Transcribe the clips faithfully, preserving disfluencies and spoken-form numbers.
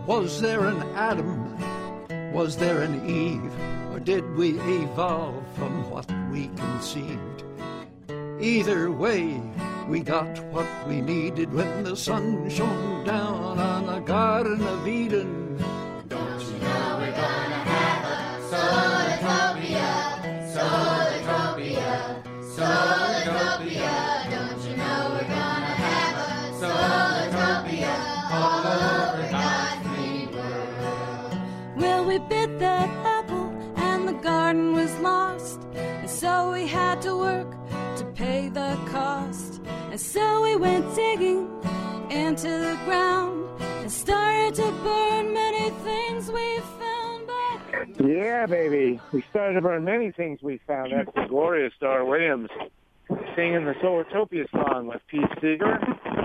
Was there an Adam? Was there an Eve? Or did we evolve from what we conceived? Either way, we got what we needed when the sun shone down on the Garden of Eden. Don't you know we're gonna have a solartopia, solartopia, solartopia. Don't you know we're gonna have a solartopia all over God's green world? Well, we bit that apple and the garden was lost, and so we had to work to pay the cost. And so we went digging into the ground and started to burn many things we found. But yeah, baby, we started to burn many things we found. That's the glorious Dar Williams singing the Solartopia song with Pete Seeger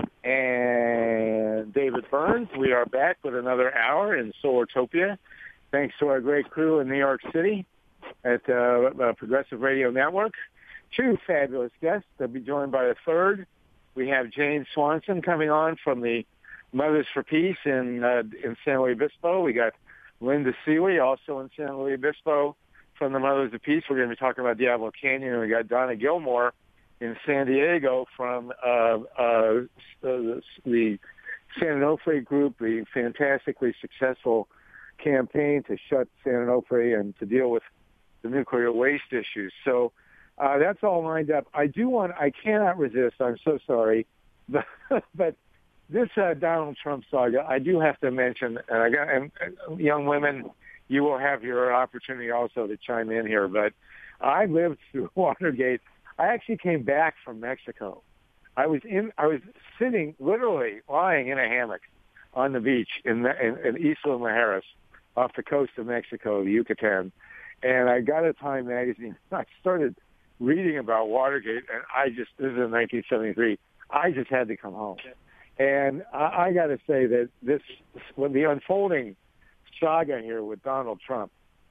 and David Burns. We are back with another hour in Solartopia, thanks to our great crew in New York City at uh, uh, Progressive Radio Network. Two fabulous guests. They'll be joined by a third. We have Jane Swanson coming on from the Mothers for Peace in uh, in San Luis Obispo. We got Linda Seeley, also in San Luis Obispo, from the Mothers of Peace. We're going to be talking about Diablo Canyon. And we got Donna Gilmore in San Diego from uh, uh, the, the San Onofre group, the fantastically successful campaign to shut San Onofre and to deal with the nuclear waste issues. So Uh, that's all lined up. I do want, I cannot resist, I'm so sorry, but, but this uh, Donald Trump saga, I do have to mention, and, I got, and, and young women, you will have your opportunity also to chime in here, but I lived through Watergate. I actually came back from Mexico. I was in, I was sitting, literally lying in a hammock on the beach in, in, in Isla Mujeres off the coast of Mexico, the Yucatan, and I got a Time magazine. I started reading about Watergate, and I just, this is in nineteen seventy-three, I just had to come home. And I, I got to say that this, when the unfolding saga here with Donald Trump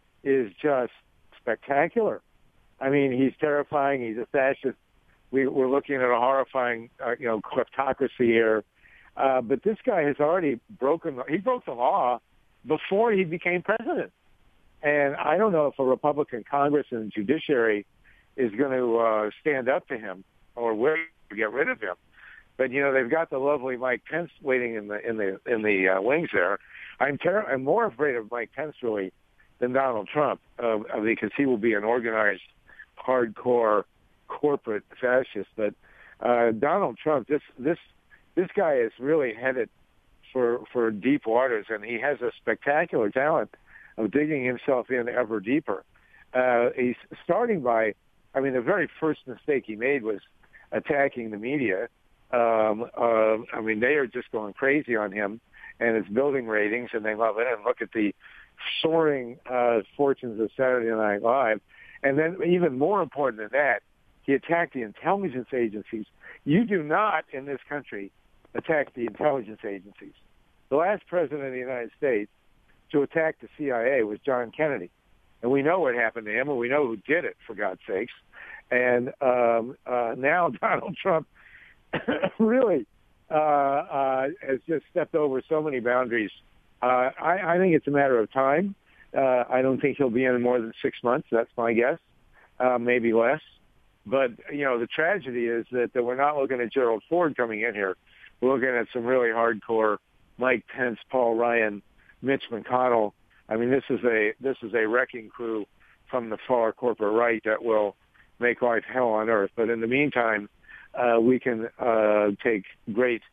is just spectacular. I mean, he's terrifying. He's a fascist. We, we're looking at a horrifying, uh, you know, kleptocracy here. Uh, but this guy has already broken, he broke the law before he became president. And I don't know if a Republican Congress and judiciary is going to uh, stand up to him or will get rid of him. But you know, they've got the lovely Mike Pence waiting in the in the in the uh, wings there. I'm ter- I'm more afraid of Mike Pence really than Donald Trump uh, because he will be an organized, hardcore corporate fascist. But uh, Donald Trump, this this this guy is really headed for for deep waters, and he has a spectacular talent of digging himself in ever deeper. Uh, he's starting by, I mean, the very first mistake he made was attacking the media. Um, uh, I mean, they are just going crazy on him, and it's building ratings, and they love it. And look at the soaring uh, fortunes of Saturday Night Live. And then even more important than that, he attacked the intelligence agencies. You do not, in this country, attack the intelligence agencies. The last president of the United States to attack the C I A was John Kennedy. And we know what happened to him, and we know who did it, for God's sakes. And um, uh, now Donald Trump really uh, uh, has just stepped over so many boundaries. Uh, I, I think it's a matter of time. Uh, I don't think he'll be in more than six months. That's my guess, uh, maybe less. But, you know, the tragedy is that, that we're not looking at Gerald Ford coming in here. We're looking at some really hardcore Mike Pence, Paul Ryan, Mitch McConnell. I mean, this is a this is a wrecking crew from the far corporate right that will make life hell on earth. But in the meantime, uh, we can uh, take great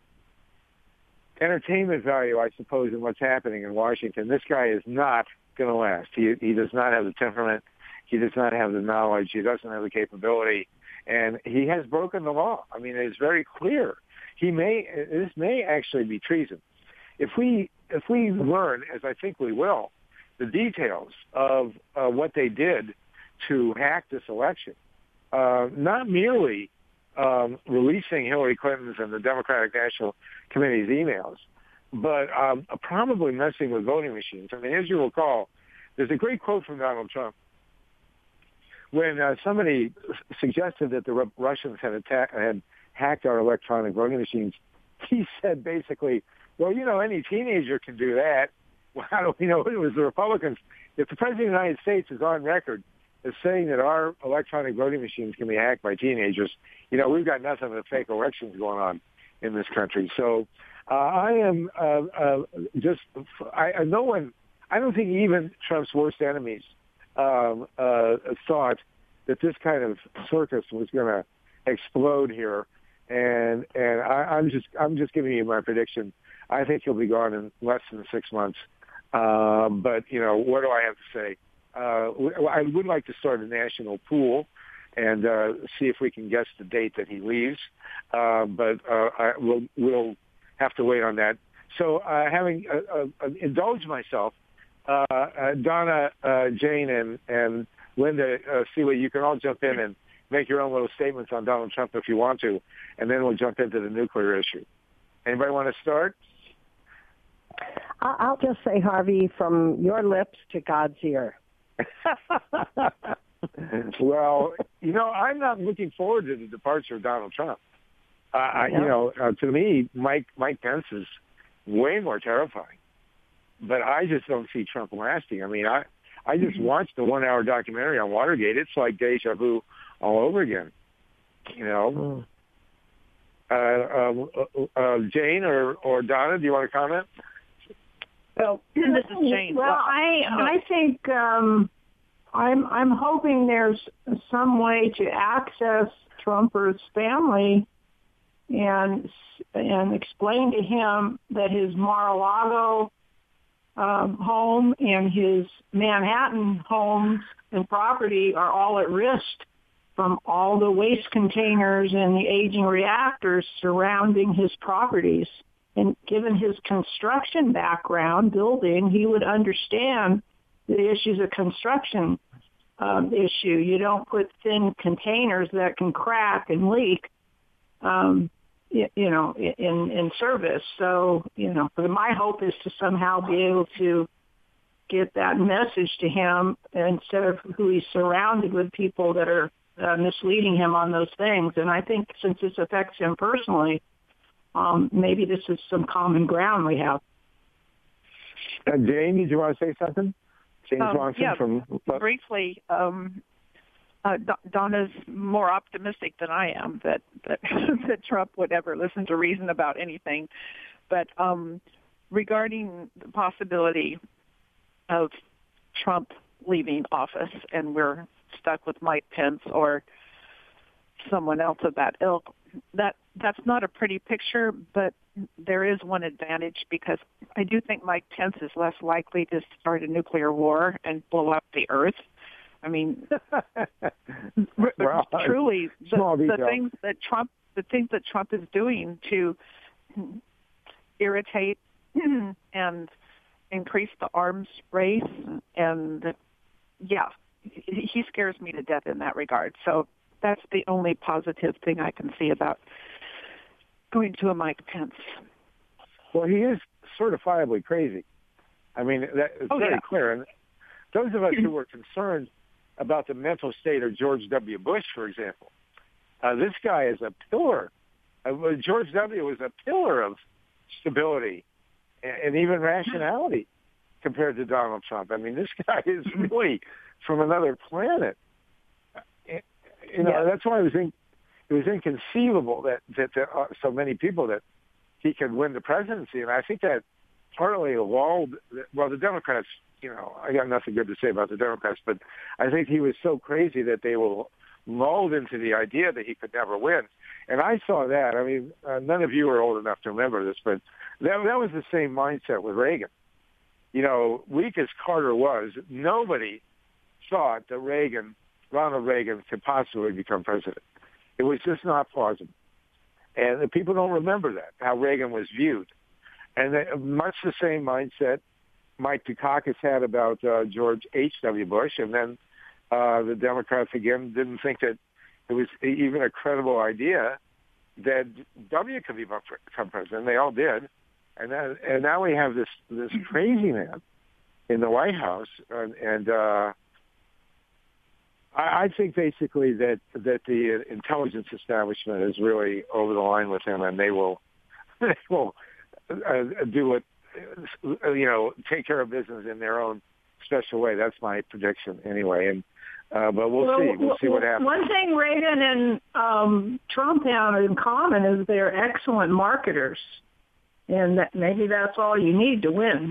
entertainment value, I suppose, in what's happening in Washington. This guy is not going to last. He he does not have the temperament. He does not have the knowledge. He doesn't have the capability, and he has broken the law. I mean, it's very clear. He may this may actually be treason. If we if we learn, as I think we will, the details of uh, what they did to hack this election, uh, not merely um, releasing Hillary Clinton's and the Democratic National Committee's emails, but um, probably messing with voting machines. I mean, as you recall, there's a great quote from Donald Trump when uh, somebody suggested that the Russians had attacked, had hacked our electronic voting machines. He said basically, well, you know, any teenager can do that. well, how do we know it was the Republicans? If the President of the United States is on record as saying that our electronic voting machines can be hacked by teenagers, you know, we've got nothing but fake elections going on in this country. So uh, I am uh, uh, just, I, I, no one, I don't think even Trump's worst enemies um, uh, thought that this kind of circus was going to explode here. And and I, I'm just I'm just giving you my prediction. I think he'll be gone in less than six months. Um, but, you know, what do I have to say? Uh, I would like to start a national pool and uh, see if we can guess the date that he leaves. Uh, but uh, I, we'll, we'll have to wait on that. So uh, having uh, uh, indulged myself, uh, uh, Donna, uh, Jane, and, and Linda, uh, Celia, you can all jump in and make your own little statements on Donald Trump if you want to, and then we'll jump into the nuclear issue. Anybody want to start? I'll just say, Harvey, from your lips to God's ear. Well, you know, I'm not looking forward to the departure of Donald Trump. Uh, I, you know, uh, to me, Mike Mike Pence is way more terrifying. But I just don't see Trump lasting. I mean, I I just watched the one-hour documentary on Watergate. It's like deja vu all over again. You know. Uh, um, uh, uh, Jane or, or Donna, do you want to comment? Well, this is Jane. Well, I no. I think um, I'm I'm hoping there's some way to access Trumper's family and and explain to him that his Mar-a-Lago um, home and his Manhattan homes and property are all at risk from all the waste containers and the aging reactors surrounding his properties. And given his construction background, building, he would understand the issues of construction um, issue. You don't put thin containers that can crack and leak, um, you, you know, in, in service. So, you know, my hope is to somehow be able to get that message to him instead of who he's surrounded with people that are uh, misleading him on those things. And I think since this affects him personally, Um, maybe this is some common ground we have. Uh, Jane, did you want to say something? Jane Um, Swanson yeah, from briefly, um, uh, Donna's more optimistic than I am that that, that Trump would ever listen to reason about anything. But um, regarding the possibility of Trump leaving office and we're stuck with Mike Pence or someone else of that ilk, that that's not a pretty picture, but there is one advantage because I do think Mike Pence is less likely to start a nuclear war and blow up the earth. I mean, well, truly, the, the detail. things that Trump, the things that Trump is doing to irritate and increase the arms race, and yeah, he scares me to death in that regard. So that's the only positive thing I can see about going to a Mike Pence. Well, he is certifiably crazy. I mean, that, it's oh, very yeah. clear. And those of us who were concerned about the mental state of George W. Bush, for example, uh, this guy is a pillar. Uh, George W. was a pillar of stability and, and even rationality compared to Donald Trump. I mean, this guy is really from another planet. You know, yeah. that's why it was in, it was inconceivable that that there are so many people that he could win the presidency, and I think that partly lulled. Well, the Democrats, you know, I got nothing good to say about the Democrats, but I think he was so crazy that they were lulled into the idea that he could never win. And I saw that. I mean, uh, none of you are old enough to remember this, but that that was the same mindset with Reagan. You know, weak as Carter was, nobody thought that Reagan. Ronald Reagan could possibly become president. It was just not plausible. And the people don't remember that, how Reagan was viewed. And they, much the same mindset Mike Dukakis had about uh, George H W. Bush. And then uh, the Democrats, again, didn't think that it was even a credible idea that W could become president. They all did. And, then, and now we have this, this crazy man in the White House. And... and uh, I think basically that that the intelligence establishment is really over the line with him, and they will they will uh, do what you know, take care of business in their own special way. That's my prediction anyway. And uh, but we'll, well see. We'll see what happens. One thing Reagan and um, Trump have in common is they're excellent marketers, and that maybe that's all you need to win.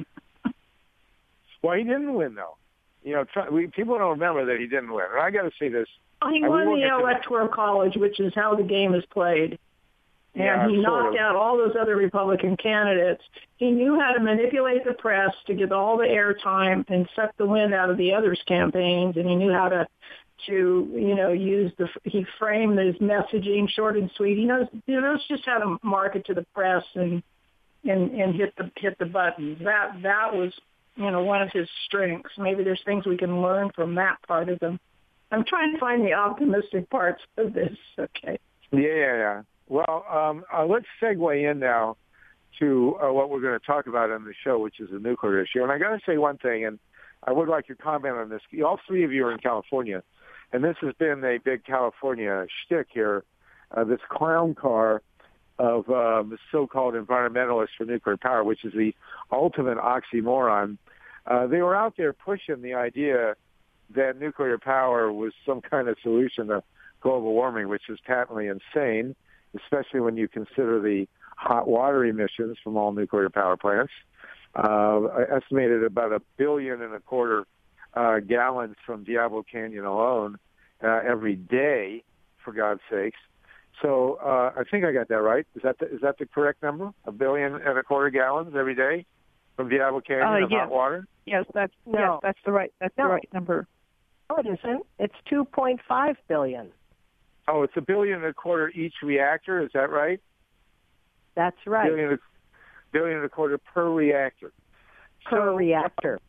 Well, he didn't win though. You know, Trump, we, people don't remember that he didn't win. And I got to say this. He I won mean, the Electoral College, which is how the game is played. And yeah, he knocked sort of. out all those other Republican candidates. He knew how to manipulate the press to get all the airtime and suck the wind out of the others' campaigns. And he knew how to, to you know, use the. He framed his messaging short and sweet. He knows, he knows just how to market to the press and and and hit the hit the buttons. That that was, you know, one of his strengths. Maybe there's things we can learn from that part of him. I'm trying to find the optimistic parts of this. Okay. Yeah, yeah, yeah. Well, um, uh, let's segue in now to uh, what we're going to talk about on the show, which is the nuclear issue. And I got to say one thing, and I would like your comment on this. All three of you are in California, and this has been a big California shtick here. Uh, this clown car of um, the so-called environmentalists for nuclear power, which is the ultimate oxymoron. Uh, they were out there pushing the idea that nuclear power was some kind of solution to global warming, which is patently insane, especially when you consider the hot water emissions from all nuclear power plants. Uh, I estimated about a billion and a quarter uh, gallons from Diablo Canyon alone uh, every day, for God's sakes. So uh, I think I got that right. Is that the, is that the correct number? A billion and a quarter gallons every day from Diablo Canyon Uh, of yes. hot water? Yes, that's No. yes, that's the right that's No. the right number. No, it isn't. It's two point five billion. Oh, it's a billion and a quarter each reactor. Is that right? That's right. Billion, and a- billion and a quarter per reactor. Per So- reactor.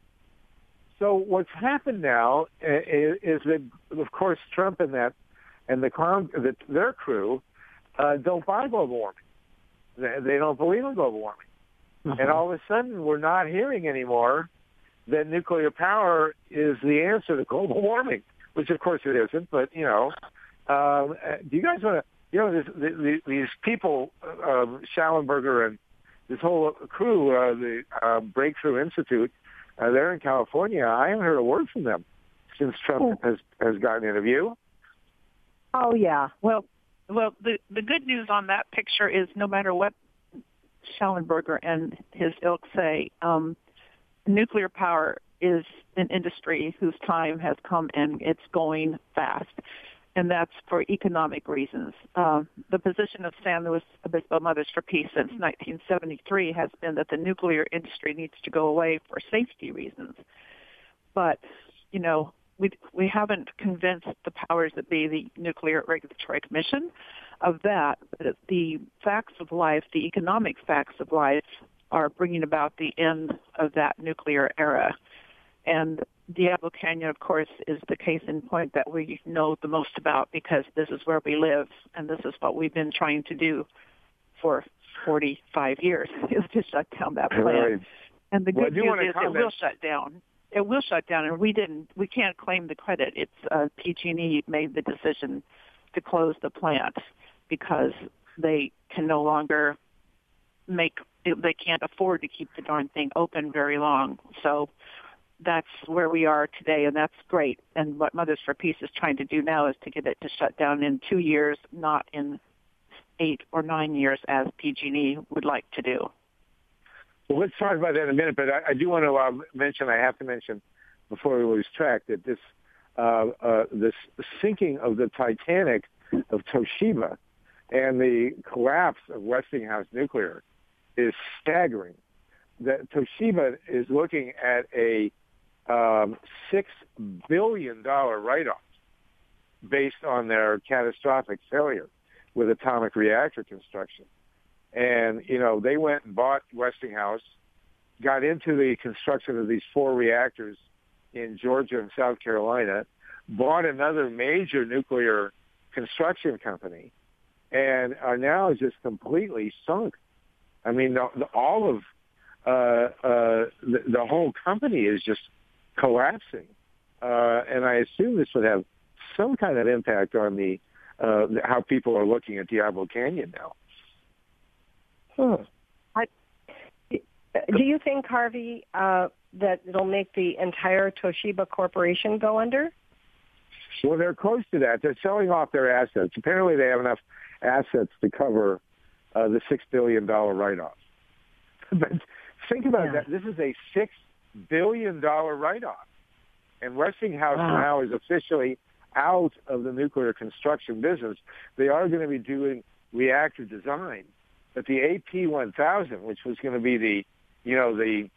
So what's happened now is, is that, of course, Trump and that and the clown, the, their crew uh, don't buy global warming. They, they don't believe in global warming. Mm-hmm. And all of a sudden, we're not hearing anymore that nuclear power is the answer to global warming, which, of course, it isn't. But, you know, um, do you guys want to, you know, this, the, these people, uh, Schallenberger and this whole crew, uh, the uh, Breakthrough Institute, uh, they're in California. I haven't heard a word from them since Trump has, has gotten into view. Oh, yeah. Well, well, the the good news on that picture is no matter what Schallenberger and his ilk say, um, nuclear power is an industry whose time has come and it's going fast. And that's for economic reasons. Uh, the position of San Luis Obispo Mothers for Peace since nineteen seventy-three has been that the nuclear industry needs to go away for safety reasons. But, you know, we we haven't convinced the powers that be, the Nuclear Regulatory Commission, of that. But the facts of life, the economic facts of life, are bringing about the end of that nuclear era. And Diablo Canyon, of course, is the case in point that we know the most about because this is where we live, and this is what we've been trying to do for forty-five years, is to shut down that plant. Right. And the Well, I good do news wanna is it comment- will shut down. It will shut down, and we didn't. We can't claim the credit. It's uh, P G and E made the decision to close the plant because they can no longer make. They can't afford to keep the darn thing open very long. So that's where we are today, and that's great. And what Mothers for Peace is trying to do now is to get it to shut down in two years, not in eight or nine years, as P G and E would like to do. Well, let's talk about that in a minute, but I, I do want to uh, mention, I have to mention before we lose track, that this uh, uh, this sinking of the Titanic of Toshiba and the collapse of Westinghouse Nuclear is staggering. That Toshiba is looking at a um, six billion dollars write-off based on their catastrophic failure with atomic reactor construction. And, you know, they went and bought Westinghouse, got into the construction of these four reactors in Georgia and South Carolina, bought another major nuclear construction company, and are now just completely sunk. I mean, the, the, all of uh, uh, the, the whole company is just collapsing. Uh, and I assume this would have some kind of impact on the uh, how people are looking at Diablo Canyon now. Hmm. I, Do you think, Harvey, uh, that it'll make the entire Toshiba Corporation go under? Well, they're close to that. They're selling off their assets. Apparently, they have enough assets to cover uh, the six billion dollars write-off. But think about yeah. that. This is a six billion dollars write-off. And Westinghouse wow. now is officially out of the nuclear construction business. They are going to be doing reactor design. But the A P one thousand, which was going to be the, you know, the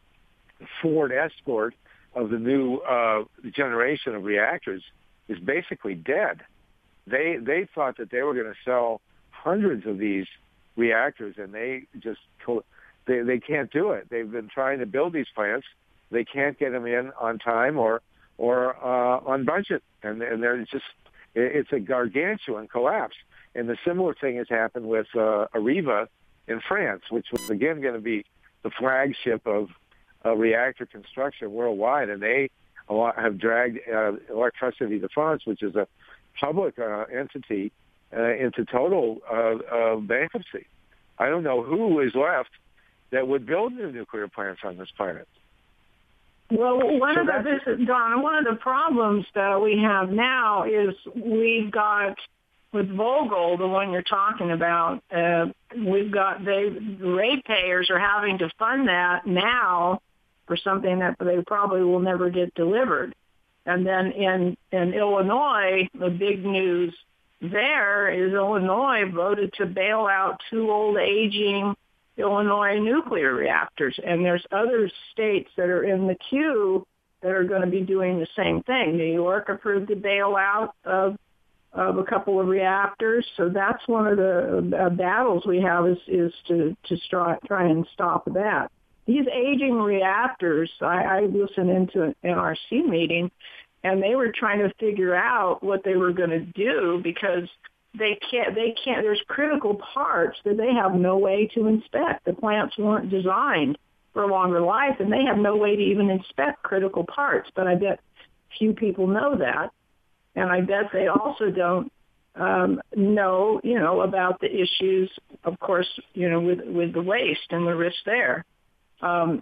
Ford Escort of the new uh, generation of reactors, is basically dead. They they thought that they were going to sell hundreds of these reactors, and they just they they can't do it. They've been trying to build these plants. They can't get them in on time or or uh, on budget, and and they're just it's a gargantuan collapse. And the similar thing has happened with uh, Areva in France, which was again going to be the flagship of uh, reactor construction worldwide, and they have dragged uh, Electricity de France, which is a public uh, entity, uh, into total uh, uh, bankruptcy. I don't know who is left that would build new nuclear plants on this planet. Well, one So of the this is, Donna, one of the problems that we have now is we've got with Vogtle, the one you're talking about, uh, we've got they the ratepayers are having to fund that now for something that they probably will never get delivered. And then in in Illinois, the big news there is Illinois voted to bail out two old aging Illinois nuclear reactors, and there's other states that are in the queue that are going to be doing the same thing. New York approved the bailout of of a couple of reactors, so that's one of the uh, battles we have is is to to try try and stop that. These aging reactors, I, I listened into an N R C meeting, and they were trying to figure out what they were going to do because they can't, they can't, there's critical parts that they have no way to inspect. The plants weren't designed for a longer life, and they have no way to even inspect critical parts. But I bet few people know that. And I bet they also don't um, know, you know, about the issues, of course, you know, with, with the waste and the risk there. Um,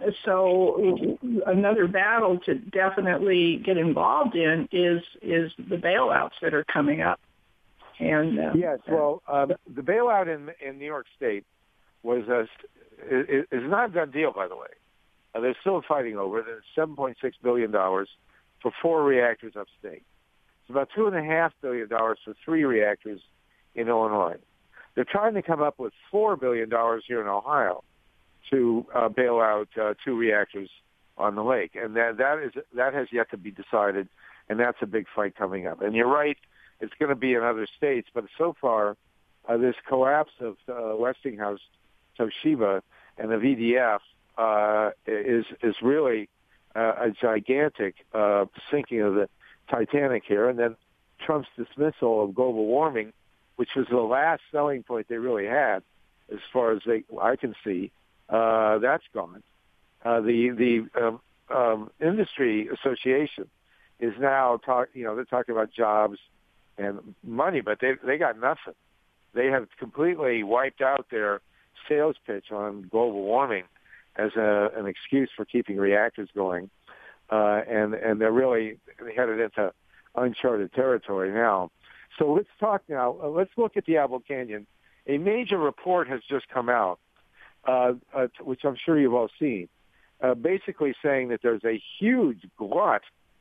so another battle to definitely get involved in is is the bailouts that are coming up. And uh, yes, well, um, the bailout in in New York State was a is, is not a done deal, by the way. Uh, they're still fighting over it. It's seven point six billion dollars for four reactors upstate. It's about two and a half billion dollars for three reactors in Illinois. They're trying to come up with four billion dollars here in Ohio to uh, bail out uh, two reactors on the lake, and that that is that has yet to be decided, and that's a big fight coming up. And you're right, it's going to be in other states, but so far, uh, this collapse of uh, Westinghouse, Toshiba, and the V D F uh, is is really uh, a gigantic uh, sinking of the Titanic here, and then Trump's dismissal of global warming, which was the last selling point they really had, as far as they I can see. Uh, that's gone. Uh, the the um, um, industry association is now talk. You know, they're talking about jobs and money, but they they got nothing. They have completely wiped out their sales pitch on global warming as a, an excuse for keeping reactors going, uh, and and they're really headed into uncharted territory now. So let's talk now. Uh, let's look at the Diablo Canyon. A major report has just come out. Uh, uh, which I'm sure you've all seen, uh, basically saying that there's a huge glut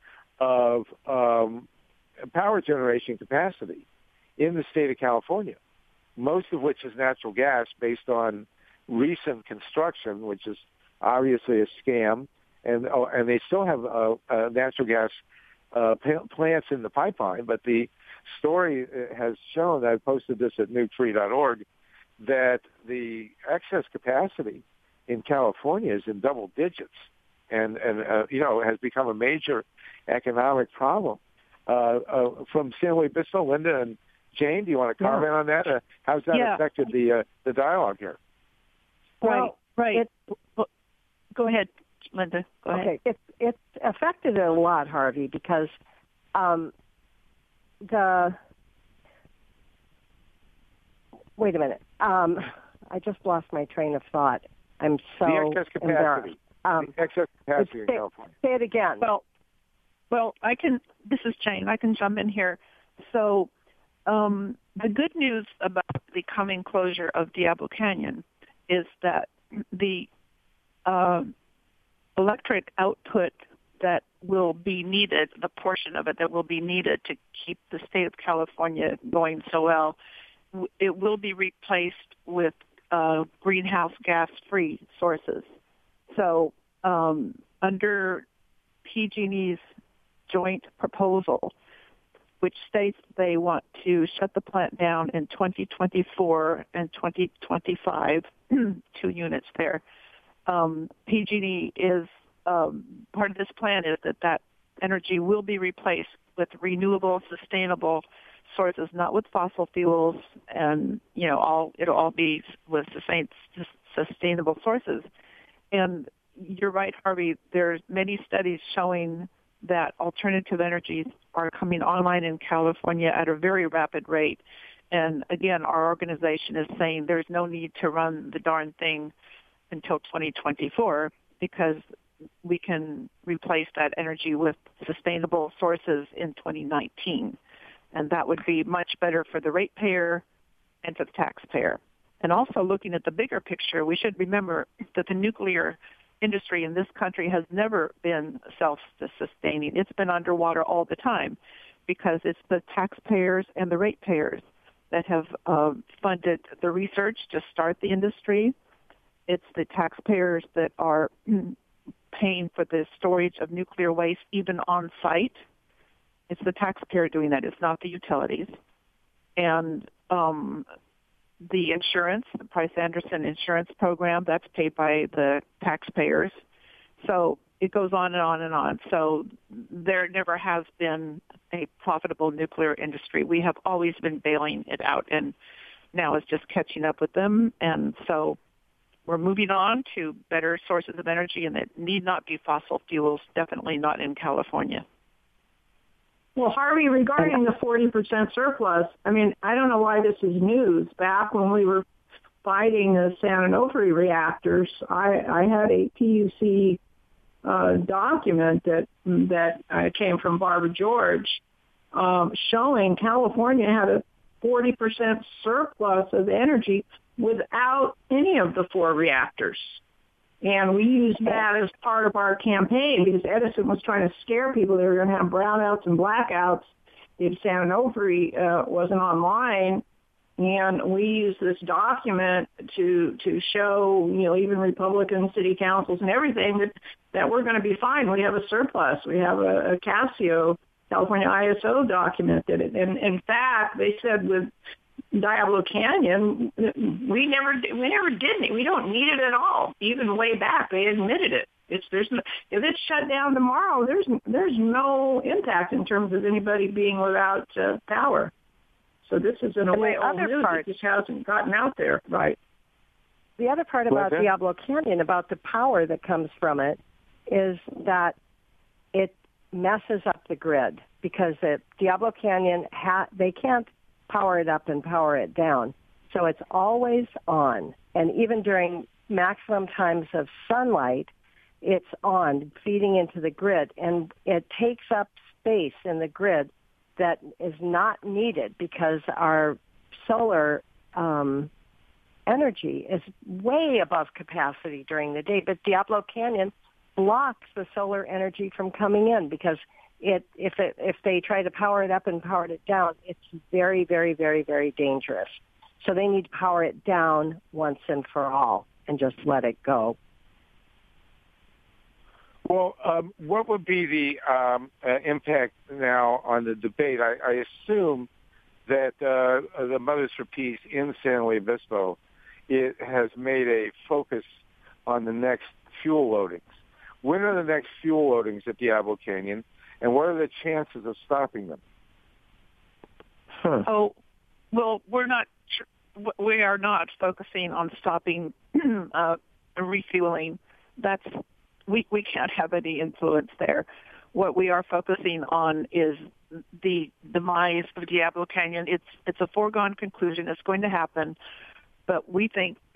of um, power generation capacity in the state of California, most of which is natural gas based on recent construction, which is obviously a scam, and oh, and they still have uh, uh, natural gas uh, plants in the pipeline, but the story has shown, I posted this at nuke free dot org, that the excess capacity in California is in double digits, and and uh, you know has become a major economic problem. Uh, uh, from San Luis Obispo, Linda and Jane, do you want to comment yeah. on that? Uh, how's that yeah. affected the uh, the dialogue here? Well, right. It, well, go ahead, Linda. Go okay, ahead. it's it's affected it a lot, Harvey, because um, the. Wait a minute. Um, I just lost my train of thought. I'm so the excess embarrassed. capacity. Um, the excess capacity in say, California. say it again. Well, well, I can. This is Jane. I can jump in here. So, um, the good news about the coming closure of Diablo Canyon is that the uh, electric output that will be needed, the portion of it that will be needed to keep the state of California going so well, it will be replaced with uh, greenhouse gas-free sources. So um, under P G and E's joint proposal, which states they want to shut the plant down in twenty twenty-four and twenty twenty-five, two units there, um, P G and E is, um, part of this plan is that that energy will be replaced with renewable, sustainable sources, not with fossil fuels, and, you know, all it'll all be with sustain, sustainable sources. And you're right, Harvey, there's many studies showing that alternative energies are coming online in California at a very rapid rate. And again, our organization is saying there's no need to run the darn thing until twenty twenty-four because we can replace that energy with sustainable sources in twenty nineteen. And that would be much better for the ratepayer and for the taxpayer. And also looking at the bigger picture, we should remember that the nuclear industry in this country has never been self-sustaining. It's been underwater all the time because it's the taxpayers and the ratepayers that have uh, funded the research to start the industry. It's the taxpayers that are paying for the storage of nuclear waste even on site. It's the taxpayer doing that. It's not the utilities. And um, the insurance, the Price-Anderson insurance program, that's paid by the taxpayers. So it goes on and on and on. So there never has been a profitable nuclear industry. We have always been bailing it out, and now it's just catching up with them. And so we're moving on to better sources of energy, and it need not be fossil fuels, definitely not in California. Well, Harvey, regarding the forty percent surplus, I mean, I don't know why this is news. Back when we were fighting the San Onofre reactors, I, I had a P U C uh, document that that uh, came from Barbara George um, showing California had a forty percent surplus of energy without any of the four reactors. And we used that as part of our campaign because Edison was trying to scare people they were going to have brownouts and blackouts if San Onofre uh, wasn't online. And we used this document to to show, you know, even Republican city councils and everything that, that we're going to be fine. We have a surplus. We have a, a Casio, California I S O document that it. And in fact, they said with Diablo Canyon, we never we never did it. We don't need it at all. Even way back, they admitted it. It's there's no, if it's shut down tomorrow, there's there's no impact in terms of anybody being without uh, power. So this is in a and way the old other news part, that just hasn't gotten out there, right? The other part about What's Diablo Canyon, about the power that comes from it, is that it messes up the grid because at Diablo Canyon, ha- they can't power it up and power it down. So it's always on. And even during maximum times of sunlight, it's on, feeding into the grid. And it takes up space in the grid that is not needed because our solar um, energy is way above capacity during the day. But Diablo Canyon blocks the solar energy from coming in because It, if it, if they try to power it up and power it down, it's very, very, very, very dangerous. So they need to power it down once and for all and just let it go. Well, um, what would be the um, uh, impact now on the debate? I, I assume that uh, the Mothers for Peace in San Luis Obispo, it has made a focus on the next fuel loadings. When are the next fuel loadings at Diablo Canyon? And what are the chances of stopping them? Huh. Oh, well, we're not. We are not focusing on stopping uh, refueling. That's we we can't have any influence there. What we are focusing on is the demise of Diablo Canyon. It's it's a foregone conclusion. It's going to happen, but we think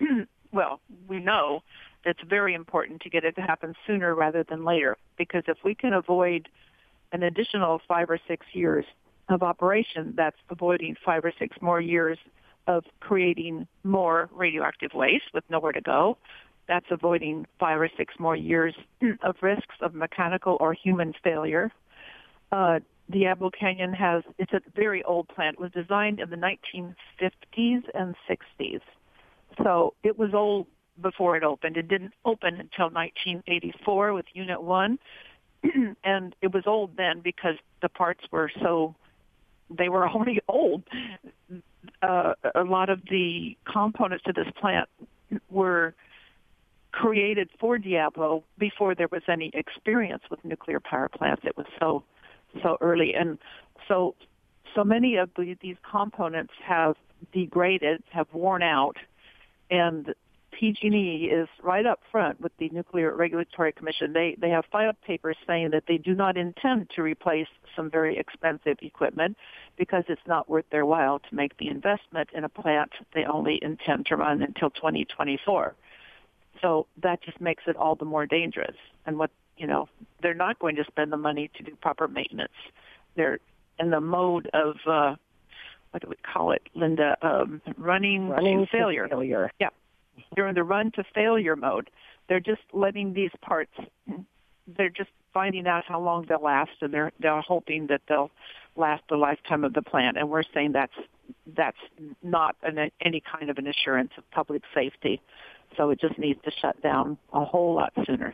well, we know it's very important to get it to happen sooner rather than later, because if we can avoid an additional five or six years of operation, that's avoiding five or six more years of creating more radioactive waste with nowhere to go. That's avoiding five or six more years of risks of mechanical or human failure. Uh, Diablo Canyon has, it's a very old plant. It was designed in the nineteen fifties and sixties. So it was old before it opened. It didn't open until nineteen eighty-four with Unit one. And it was old then because the parts were so, they were already old. Uh, a lot of the components to this plant were created for Diablo before there was any experience with nuclear power plants. It was so so early, and so so many of the, these components have degraded, have worn out, and P G and E is right up front with the Nuclear Regulatory Commission. They they have filed papers saying that they do not intend to replace some very expensive equipment because it's not worth their while to make the investment in a plant they only intend to run until twenty twenty-four. So that just makes it all the more dangerous. And what, you know, they're not going to spend the money to do proper maintenance. They're in the mode of, uh, what do we call it, Linda? Um, running, running to failure. To failure. Yeah. They're in the run to failure mode. They're just letting these parts, they're just finding out how long they'll last, and they're, they're hoping that they'll last the lifetime of the plant. And we're saying that's, that's not an, any kind of an assurance of public safety. So it just needs to shut down a whole lot sooner.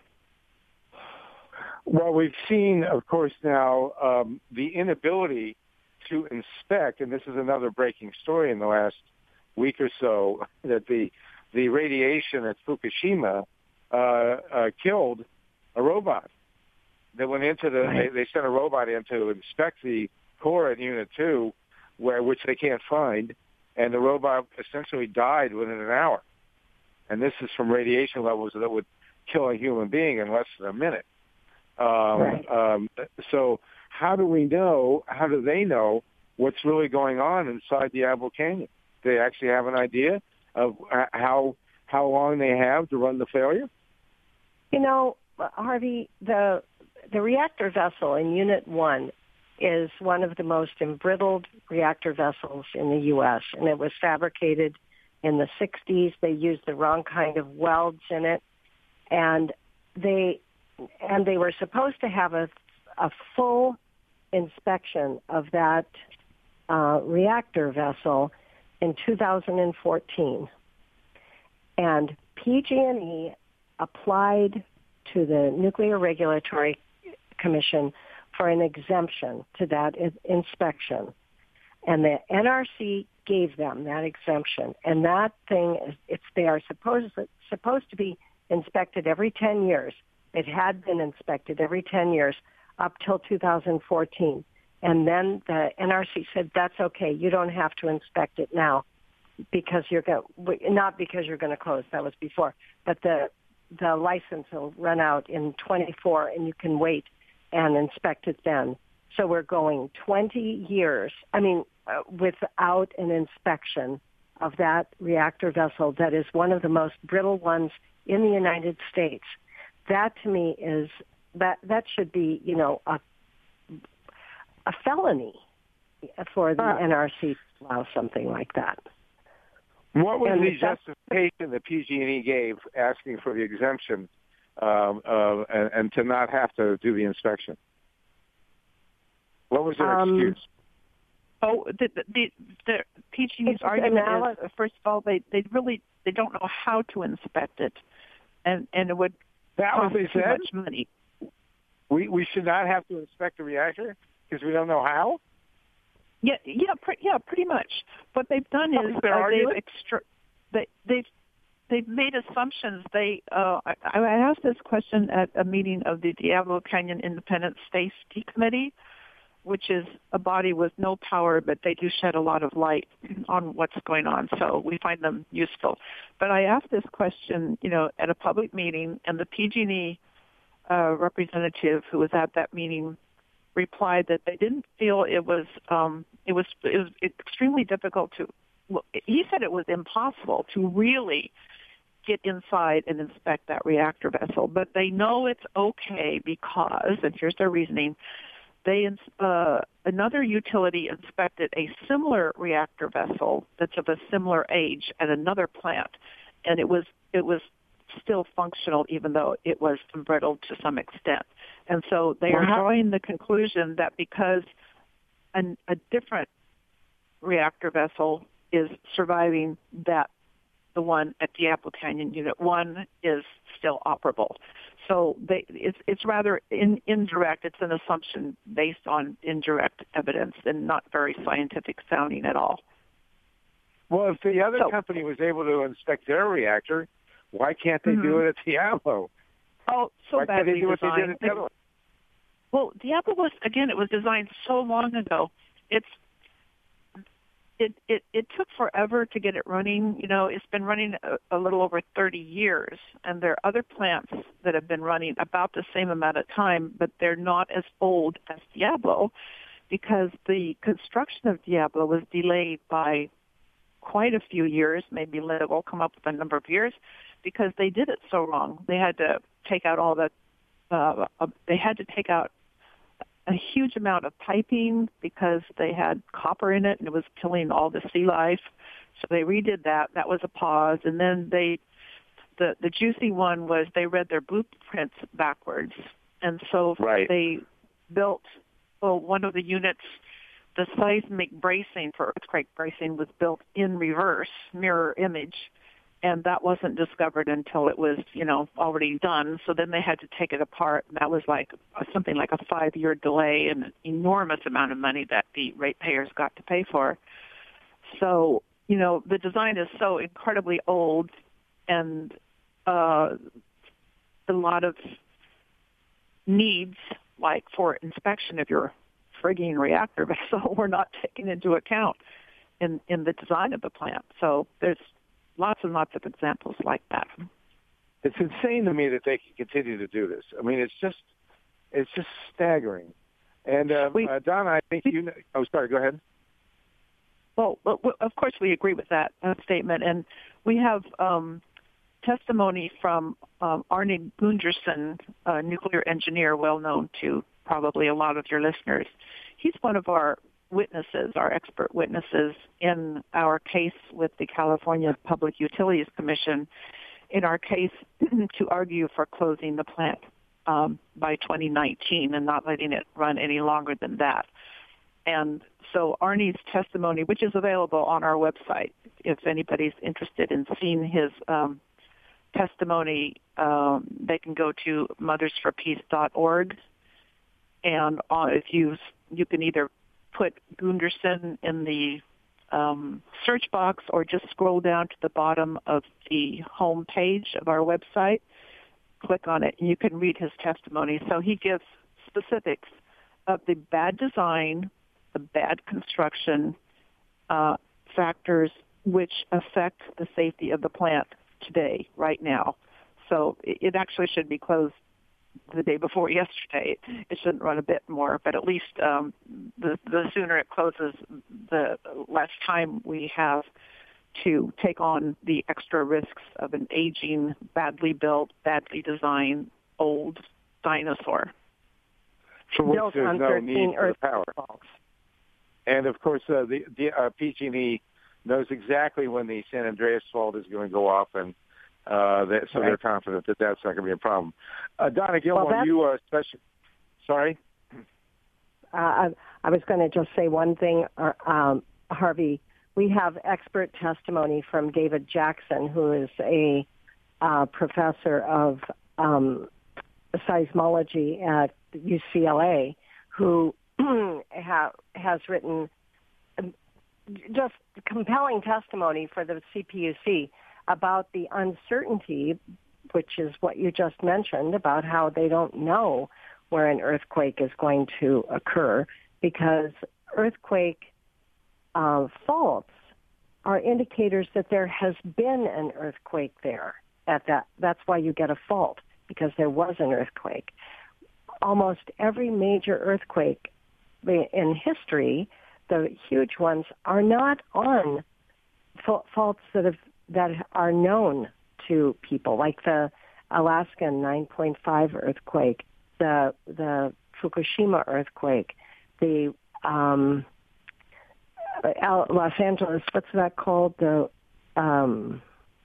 Well, we've seen, of course, now um, the inability to inspect, and this is another breaking story in the last week or so, that the the radiation at Fukushima uh, uh, killed a robot. They went into the, right. they, they sent a robot in to inspect the core at Unit two, where which they can't find, and the robot essentially died within an hour. And this is from radiation levels that would kill a human being in less than a minute. Um, right. um, so how do we know, how do they know what's really going on inside Diablo Canyon? Do they actually have an idea of how how long they have to run the failure? You know, Harvey, the the reactor vessel in Unit one is one of the most embrittled reactor vessels in the U S, and it was fabricated in the sixties. They used the wrong kind of welds in it, and they and they were supposed to have a a full inspection of that uh, reactor vessel in two thousand fourteen, and P G and E applied to the Nuclear Regulatory Commission for an exemption to that inspection, and the N R C gave them that exemption. And that thing is, it's they are supposed supposed to be inspected every ten years. It had been inspected every ten years up till two thousand fourteen. And then the N R C said, that's okay, you don't have to inspect it now because you're going not because you're going to close, that was before, but the the license will run out in twenty-four and you can wait and inspect it then. So we're going twenty years, I mean, uh, without an inspection of that reactor vessel that is one of the most brittle ones in the United States. That to me is, that that should be, you know, a a felony for the uh, N R C to allow something like that. What was and the justification that P G and E gave asking for the exemption um, uh, and, and to not have to do the inspection? What was their um, excuse? Oh, the, the, the P G and E's argument analysis. is, first of all, they, they really they don't know how to inspect it, and and it would that cost was they too said? much money. We we should not have to inspect the reactor because we don't know how. Yeah, yeah, pre- yeah, pretty much. What they've done is uh, they've extra- they they've they've made assumptions. They uh, I, I asked this question at a meeting of the Diablo Canyon Independent Safety Committee, which is a body with no power, but they do shed a lot of light on what's going on. So we find them useful. But I asked this question, you know, at a public meeting, and the P G and E uh, representative who was at that meeting replied that they didn't feel it was um, it was it was extremely difficult to. Well, he said it was impossible to really get inside and inspect that reactor vessel. But they know it's okay because, and here's their reasoning, they uh, another utility inspected a similar reactor vessel that's of a similar age at another plant, and it was it was still functional even though it was embrittled to some extent. And so they are drawing the conclusion that because an, a different reactor vessel is surviving, that the one at Diablo Canyon Unit one is still operable. So they, it's, it's rather in, indirect. It's an assumption based on indirect evidence and not very scientific sounding at all. Well, if the other so, company was able to inspect their reactor, why can't they mm-hmm. do it at Diablo? Oh, so why badly can't they do what designed. they did at the other one? Well, Diablo was, again, it was designed so long ago. It's It, it it took forever to get it running. You know, it's been running a, a little over thirty years, and there are other plants that have been running about the same amount of time, but they're not as old as Diablo because the construction of Diablo was delayed by quite a few years. Maybe Linda will come up with a number of years because they did it so wrong. They had to take out all the, uh, uh, they had to take out a huge amount of piping because they had copper in it and it was killing all the sea life. So they redid that. That was a pause. And then they, the, the juicy one was they read their blueprints backwards. And so right. they built, well, one of the units, the seismic bracing for earthquake bracing was built in reverse, mirror image. And that wasn't discovered until it was, you know, already done. So then they had to take it apart. And that was like something like a five-year delay and an enormous amount of money that the ratepayers got to pay for. So, you know, the design is so incredibly old, and uh, a lot of needs, like for inspection of your frigging reactor vessel, were not taken into account in, in the design of the plant. So there's lots and lots of examples like that. It's insane to me that they can continue to do this. I mean, it's just, it's just staggering. And um, we, uh, Donna, I think we, you. Know, oh, sorry. Go ahead. Well, well, of course, we agree with that uh, statement, and we have um, testimony from um, Arne Gundersen, a nuclear engineer, well known to probably a lot of your listeners. He's one of our witnesses, our expert witnesses in our case with the California Public Utilities Commission, in our case to argue for closing the plant um, by twenty nineteen and not letting it run any longer than that. And so Arnie's testimony, which is available on our website, if anybody's interested in seeing his um, testimony, um, they can go to mothers for peace dot org. And uh, if you you can either put Gundersen in the um, search box or just scroll down to the bottom of the home page of our website, click on it, and you can read his testimony. So he gives specifics of the bad design, the bad construction uh, factors which affect the safety of the plant today, right now. So it, it actually should be closed the day before yesterday. It shouldn't run a bit more, but at least um, the, the sooner it closes, the less time we have to take on the extra risks of an aging, badly built, badly designed, old dinosaur. For which Built there's on no thirteen need for earth the power. faults. And of course, uh, the, the uh, P G and E knows exactly when the San Andreas fault is going to go off, and uh, that, so right. they're confident that that's not going to be a problem. Uh, Donna Gilmore, well, you are special. Sorry. Uh, I, I was going to just say one thing, uh, um, Harvey. We have expert testimony from David Jackson, who is a uh, professor of um, seismology at U C L A, who ha- has written just compelling testimony for the C P U C about the uncertainty, which is what you just mentioned, about how they don't know where an earthquake is going to occur, because earthquake uh, faults are indicators that there has been an earthquake there. At that, that's why you get a fault, because there was an earthquake. Almost every major earthquake in history, the huge ones, are not on faults that have that are known to people, like the Alaska nine point five earthquake, the the Fukushima earthquake, the um, Los Angeles, what's that called? The um,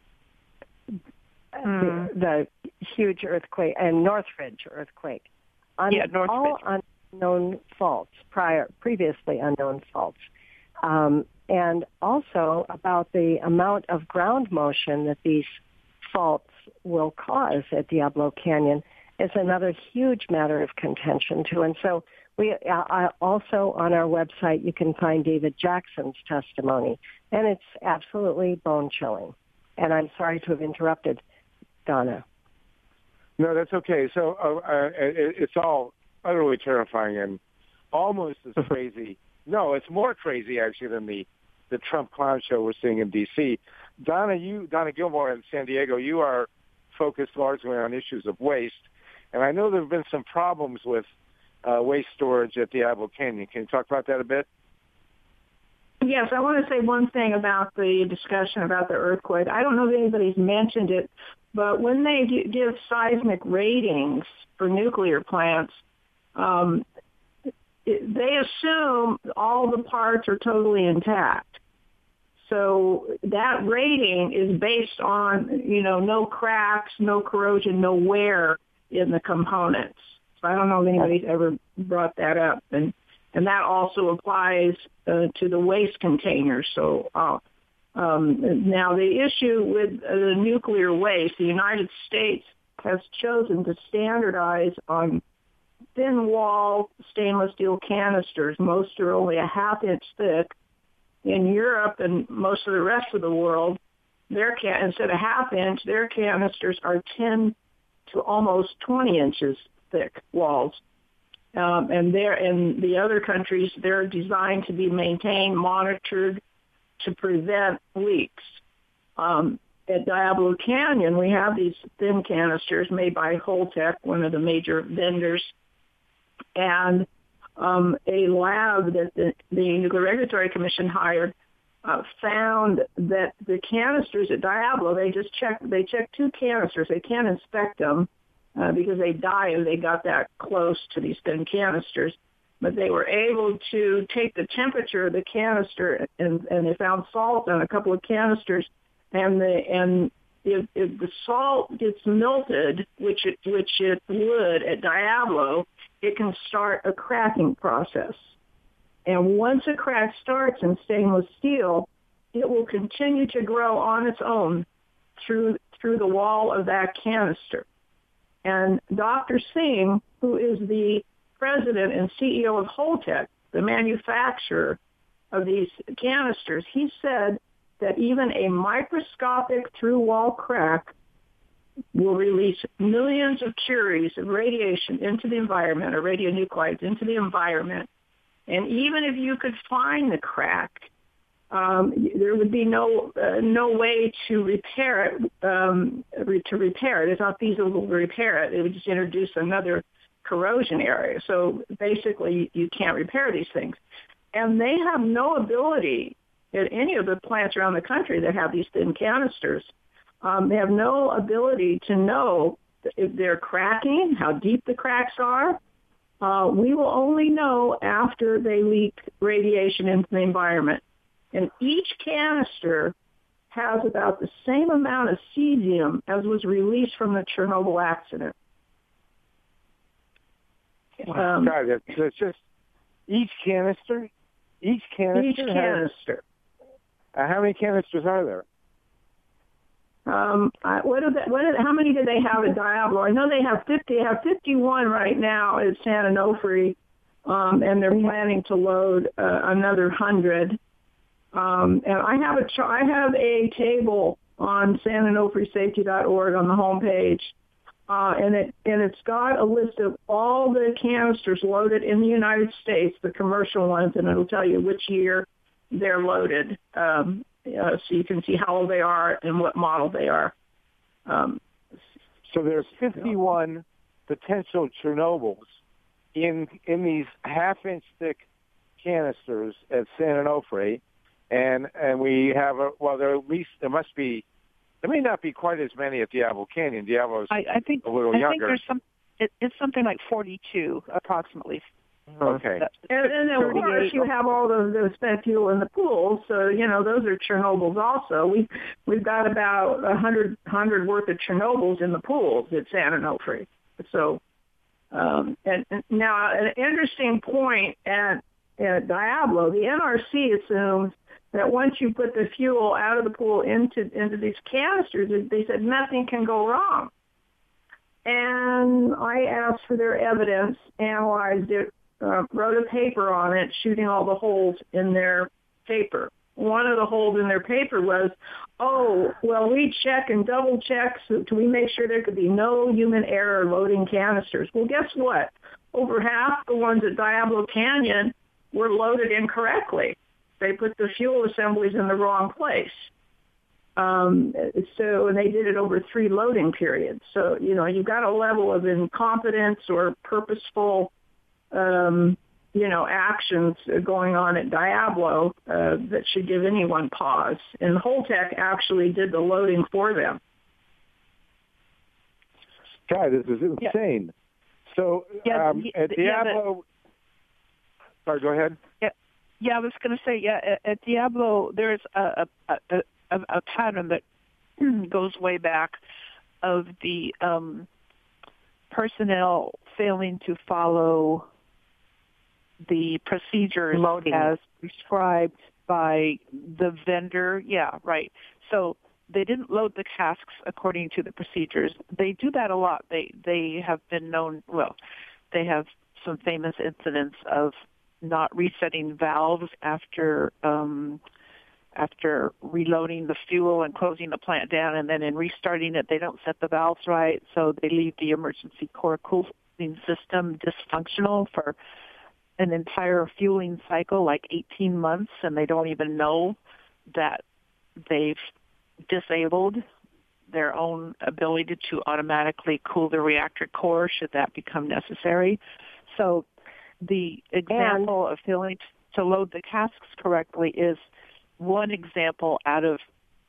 Mm. the, the huge earthquake and Northridge earthquake. Un- Yeah, Northridge. All unknown faults, prior, previously unknown faults. Um, and also about the amount of ground motion that these faults will cause at Diablo Canyon is another huge matter of contention too. And so we uh, also on our website you can find David Jackson's testimony, and it's absolutely bone-chilling. And I'm sorry to have interrupted, Donna. No, that's okay. So uh, uh, it, it's all utterly terrifying and almost as crazy. No, it's more crazy actually than the the Trump clown show we're seeing in D C. Donna, you, Donna Gilmore in San Diego, you are focused largely on issues of waste, and I know there have been some problems with uh, waste storage at Diablo Canyon. Can you talk about that a bit? Yes, I want to say one thing about the discussion about the earthquake. I don't know if anybody's mentioned it, but when they do give seismic ratings for nuclear plants, um, it, they assume all the parts are totally intact. So that rating is based on, you know, no cracks, no corrosion, no wear in the components. So I don't know if anybody's ever brought that up. And and that also applies uh, to the waste containers. So uh, um, now the issue with uh, the nuclear waste, the United States has chosen to standardize on thin wall stainless steel canisters. Most are only a half inch thick. In Europe and most of the rest of the world, their can instead of half inch, their canisters are ten to almost twenty inches thick walls. Um, and there, in the other countries, they're designed to be maintained, monitored to prevent leaks. Um, at Diablo Canyon, we have these thin canisters made by Holtec, one of the major vendors, and um, a lab that the, the Nuclear Regulatory Commission hired uh, found that the canisters at Diablo, they just check, they check two canisters. They can't inspect them. Uh, because they die if they got that close to these thin canisters. But they were able to take the temperature of the canister, and, and they found salt on a couple of canisters, and the and if, if the salt gets melted, which it which it would at Diablo, it can start a cracking process. And once a crack starts in stainless steel, it will continue to grow on its own through through the wall of that canister. And Doctor Singh, who is the president and C E O of Holtec, the manufacturer of these canisters, he said that even a microscopic through-wall crack will release millions of curies of radiation into the environment, or radionuclides into the environment. And even if you could find the crack, Um, there would be no uh, no way to repair it. Um, re- to repair it, it's not feasible to repair it. It would just introduce another corrosion area. So basically, you can't repair these things, and they have no ability at any of the plants around the country that have these thin canisters. Um, they have no ability to know if they're cracking, how deep the cracks are. Uh, we will only know after they leak radiation into the environment. And each canister has about the same amount of cesium as was released from the Chernobyl accident. Um, God, that's, that's just each canister? Each canister? Each canister. Has, uh, how many canisters are there? Um, I, what are the, what are, how many do they have at Diablo? I know they have fifty. They have fifty-one right now at San Onofre, um, and they're planning to load uh, another one hundred. Um, and I have a ch- I have a table on san onofre safety dot org on the homepage, uh, and it and it's got a list of all the canisters loaded in the United States, the commercial ones, and it'll tell you which year they're loaded, um, uh, so you can see how old they are and what model they are. Um, so there's fifty-one potential Chernobyls in in these half-inch thick canisters at San Onofre. And and we have a well, there at least there must be There may not be quite as many at Diablo Canyon. Diablo's I, I think a little I younger. think there's some. It, it's something like forty-two, approximately. Okay. And, and of course, you have all the, the spent fuel in the pools, so you know those are Chernobyls also. We we've got about a hundred hundred worth of Chernobyls in the pools at San Onofre. So, um, and, and now an interesting point at at Diablo, the N R C assumes that once you put the fuel out of the pool into into these canisters, they said nothing can go wrong. And I asked for their evidence, analyzed it, uh, wrote a paper on it, shooting all the holes in their paper. One of the holes in their paper was, oh, well, we check and double check so we make sure there could be no human error loading canisters. Well, guess what? Over half the ones at Diablo Canyon were loaded incorrectly. They put the fuel assemblies in the wrong place. Um, so, and they did it over three loading periods. So, you know, you've got a level of incompetence or purposeful, um, you know, actions going on at Diablo uh, that should give anyone pause. And Holtec actually did the loading for them. God, this is insane. Yeah. So, yeah, um, at Diablo... Yeah, sorry, go ahead. Yeah, yeah I was going to say, yeah, at, at Diablo, there's a, a, a A, a pattern that goes way back of the um, personnel failing to follow the procedures Loading. as prescribed by the vendor. Yeah, right. So they didn't load the casks according to the procedures. They do that a lot. They they have been known, well, they have some famous incidents of not resetting valves after um, after reloading the fuel and closing the plant down, and then in restarting it, they don't set the valves right, so they leave the emergency core cooling system dysfunctional for an entire fueling cycle, like eighteen months, and they don't even know that they've disabled their own ability to automatically cool the reactor core should that become necessary. So the example and, of failing to load the casks correctly is one example out of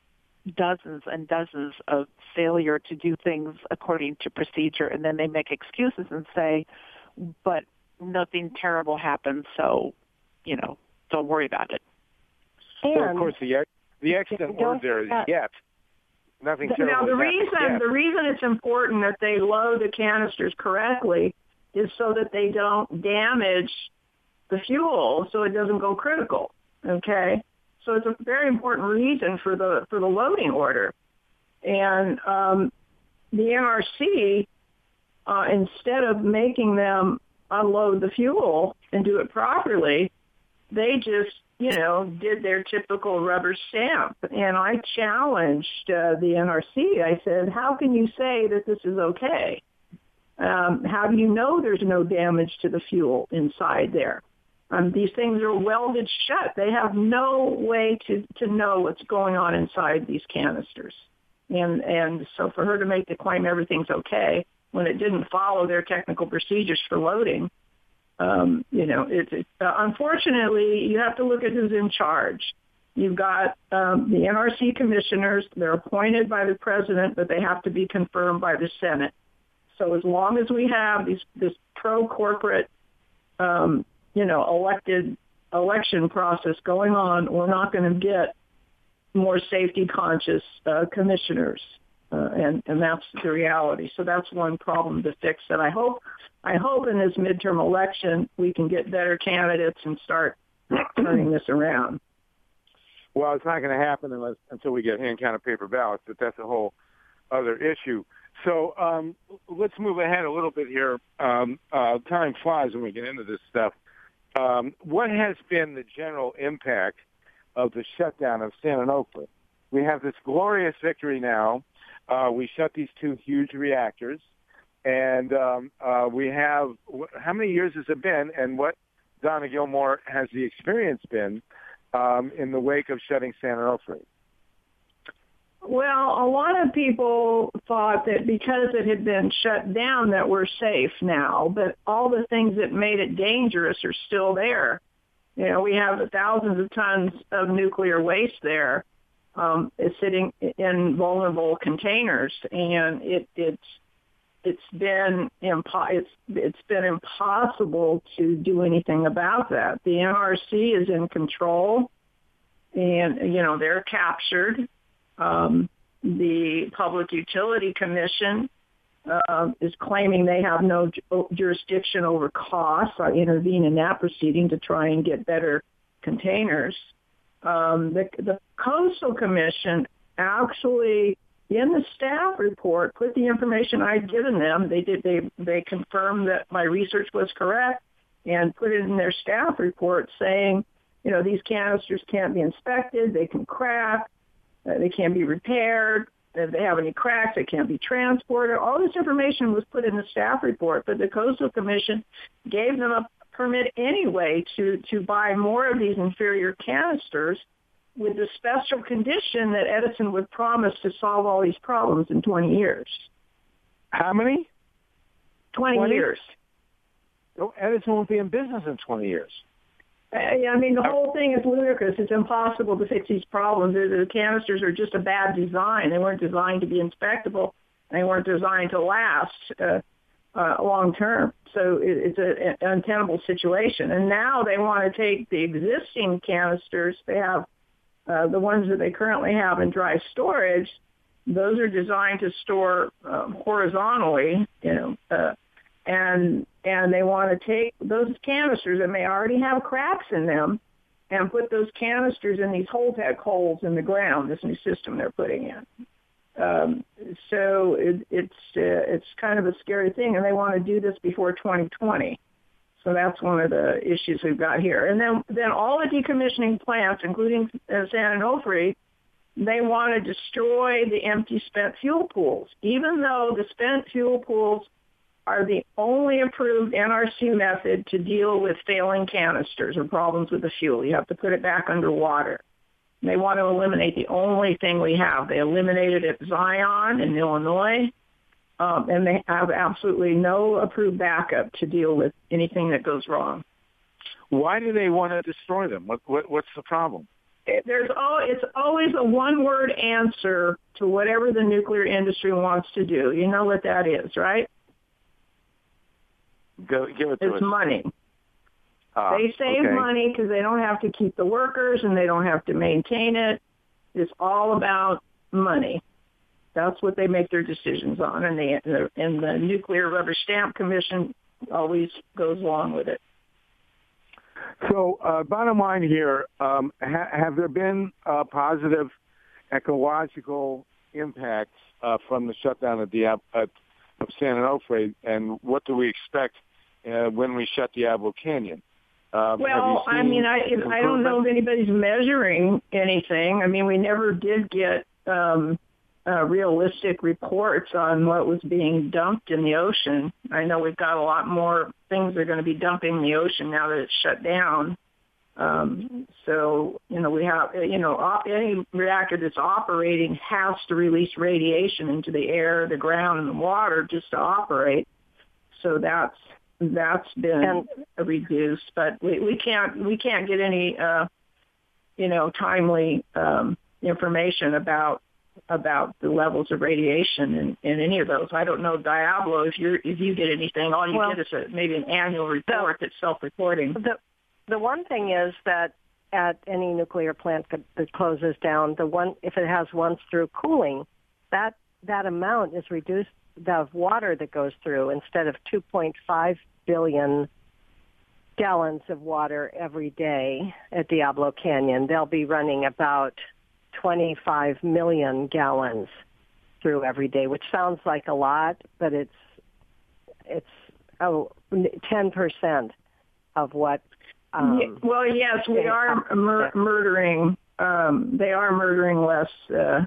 dozens and dozens of failure to do things according to procedure, and then they make excuses and say, but nothing terrible happened, so, you know, don't worry about it. And so, of course, the, the accident word there is yet. Nothing terrible. Now, the reason, yet. the reason it's important that they load the canisters correctly is so that they don't damage the fuel so it doesn't go critical, okay? So it's a very important reason for the for the loading order. And um, the N R C, uh, instead of making them unload the fuel and do it properly, they just, you know, did their typical rubber stamp. And I challenged uh, the N R C. I said, how can you say that this is okay? Um, how do you know there's no damage to the fuel inside there? Um, these things are welded shut. They have no way to, to know what's going on inside these canisters. And and so for her to make the claim everything's okay when it didn't follow their technical procedures for loading, um, you know, it, it, uh, unfortunately, you have to look at who's in charge. You've got um, the N R C commissioners. They're appointed by the president, but they have to be confirmed by the Senate. So as long as we have these, this pro-corporate um you know, elected election process going on, we're not going to get more safety-conscious uh, commissioners, uh, and and that's the reality. So that's one problem to fix. And I hope, I hope in this midterm election we can get better candidates and start turning this around. Well, it's not going to happen unless until we get hand-counted paper ballots, but that's a whole other issue. So um, let's move ahead a little bit here. Um, uh, time flies when we get into this stuff. Um, what has been the general impact of the shutdown of San Onofre? We have this glorious victory now. Uh, we shut these two huge reactors, and um, uh, we have, how many years has it been, and what, Donna Gilmore, has the experience been um, in the wake of shutting San Onofre? Well, a lot of people thought that because it had been shut down that we're safe now, but all the things that made it dangerous are still there. You know, we have thousands of tons of nuclear waste there, um, is sitting in vulnerable containers, and it, it's it's been impo- it's it's been impossible to do anything about that. The N R C is in control, and you know they're captured. Um, the Public Utility Commission uh, is claiming they have no ju- jurisdiction over costs. I intervene in that proceeding to try and get better containers. Um, the, the Coastal Commission actually, in the staff report, put the information I'd given them. They did. They they confirmed that my research was correct, and put it in their staff report saying, you know, these canisters can't be inspected. They can crack. Uh, they can't be repaired. If they have any cracks, they can't be transported. All this information was put in the staff report, but the Coastal Commission gave them a permit anyway to, to buy more of these inferior canisters with the special condition that Edison would promise to solve all these problems in twenty years. How many? twenty, twenty? Years. Oh, Edison won't be in business in twenty years. I mean, the whole thing is ludicrous. It's impossible to fix these problems. The canisters are just a bad design. They weren't designed to be inspectable. They weren't designed to last uh, uh, long term. So it, it's a, an untenable situation. And now they want to take the existing canisters. They have uh, the ones that they currently have in dry storage. Those are designed to store um, horizontally, you know, uh, and and they want to take those canisters that may already have cracks in them and put those canisters in these Holtec holes in the ground, this new system they're putting in. Um, so it, it's uh, it's kind of a scary thing, and they want to do this before twenty twenty. So that's one of the issues we've got here. And then, then all the decommissioning plants, including uh, San Onofre, they want to destroy the empty spent fuel pools, even though the spent fuel pools are the only approved N R C method to deal with failing canisters or problems with the fuel. You have to put it back underwater. They want to eliminate the only thing we have. They eliminated it at Zion in Illinois, um, and they have absolutely no approved backup to deal with anything that goes wrong. Why do they want to destroy them? What, what what's the problem? It, there's all, it's always a one-word answer to whatever the nuclear industry wants to do. You know what that is, right? Go, give it to it's us. money. Ah, they save okay. money because they don't have to keep the workers and they don't have to maintain it. It's all about money. That's what they make their decisions on, and the and the Nuclear Rubber Stamp Commission always goes along with it. So, uh, bottom line here: um, ha- have there been uh, positive ecological impacts uh, from the shutdown of the uh, of San Onofre, and what do we expect uh, when we shut Diablo Canyon? Uh, well, I mean, I I don't know if anybody's measuring anything. I mean, we never did get um, uh, realistic reports on what was being dumped in the ocean. I know we've got a lot more things they're going to be dumping in the ocean now that it's shut down. Um, so, you know, we have, you know, op- any reactor that's operating has to release radiation into the air, the ground, and the water just to operate. So that's that's been and, reduced, but we, we can't we can't get any, uh, you know, timely um, information about about the levels of radiation in, in any of those. I don't know, Diablo, if you if you get anything, all you well, get is a, maybe an annual report the, that's self-reporting. The, The one thing is that at any nuclear plant that, that closes down, the one if it has once through cooling, that that amount is reduced. The water that goes through, instead of two point five billion gallons of water every day at Diablo Canyon, they'll be running about twenty-five million gallons through every day, which sounds like a lot, but it's it's oh ten percent of what. Um, yeah, well, yes, we are mur- murdering. Um, they are murdering less uh,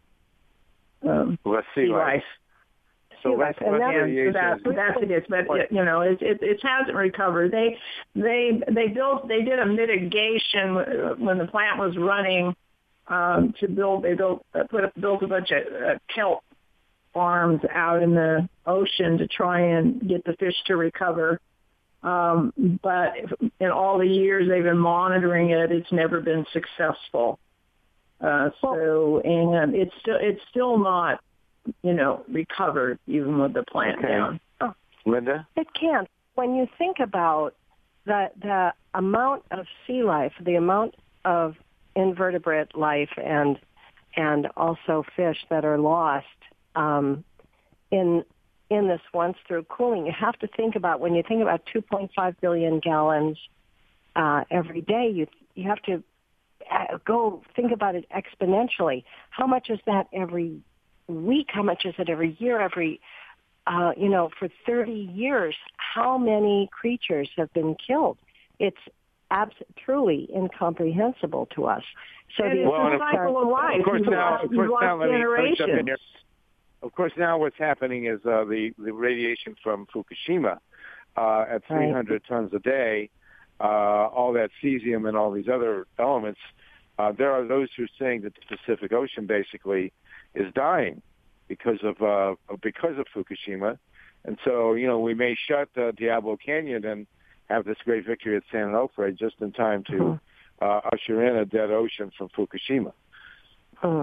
um, less sea life. So sea life. And that's, that, that's it is. But it, you know, it, it it hasn't recovered. They they they built. They did a mitigation when the plant was running um, to build. They built uh, put up, built a bunch of uh, kelp farms out in the ocean to try and get the fish to recover. Um, but in all the years they've been monitoring it, it's never been successful. Uh, so, and it's still it's still not, you know, recovered even with the plant Okay. down. Oh, Linda? it can't. When you think about the the amount of sea life, the amount of invertebrate life, and and also fish that are lost um, in in this once through cooling, you have to think about, when you think about two point five billion gallons uh, every day, you you have to uh, go think about it exponentially. How much is that every week? How much is it every year? Every uh, you know, for thirty years, how many creatures have been killed? It's abs- truly incomprehensible to us. So And the it's Well, a and of cycle of life. Of course You've now, lost- of you've course lost now, let me, let me jump in generations. here. Of course, now what's happening is uh, the the radiation from Fukushima uh, at three hundred tons a day, uh, all that cesium and all these other elements. Uh, there are those who are saying that the Pacific Ocean basically is dying because of uh, because of Fukushima, and so you know we may shut uh, Diablo Canyon and have this great victory at San Onofre just in time to uh, usher in a dead ocean from Fukushima. Uh,